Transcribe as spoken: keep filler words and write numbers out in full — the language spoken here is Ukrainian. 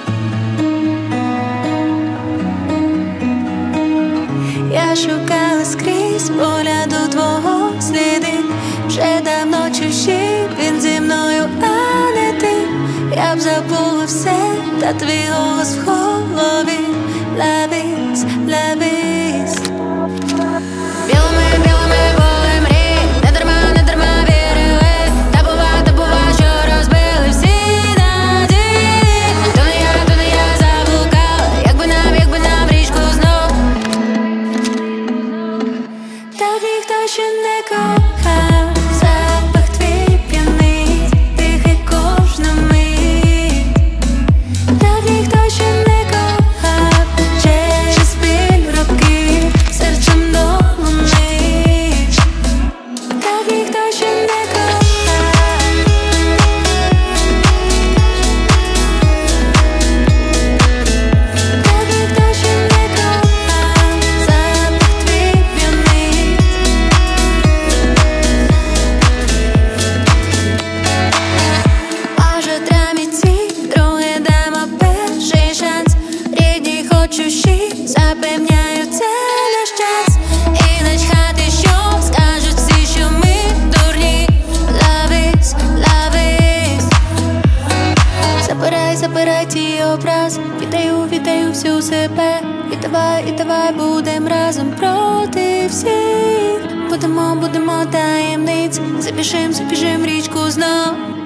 Я шукала скрізь погляду твого сліди. Вже давно чужі, він зі мною, а не ти. Я б забула все, та твій голос в голові. Лавіс, лавіс. Білими, білими були мрії, не дарма, не дарма вірили. Та бува, та бува, що розбили всі надії. То не я, то не я заблукала, якби нам, якби нам річку знов. Так ніхто ще не кохав. Запах твій п'яний, тихий кожна мить. Так ніхто ще не кохав. Через біль років серцем долонить. Так ніхто ще не кохав. Так ніхто ще не кохав. Запах твій п'яний. Може, траміці, друге дамо перший шанс. Рідні хочущі запевняють, це наш час. І начхати, що скажуть всі, що ми дурні. Лавіс, лавіс. Забирай, забирай ті образ. Віддаю, віддаю всю себе. І давай, і давай будем разом проти всіх. Будемо, будемо таємниць. Запішем, запішем річку знов.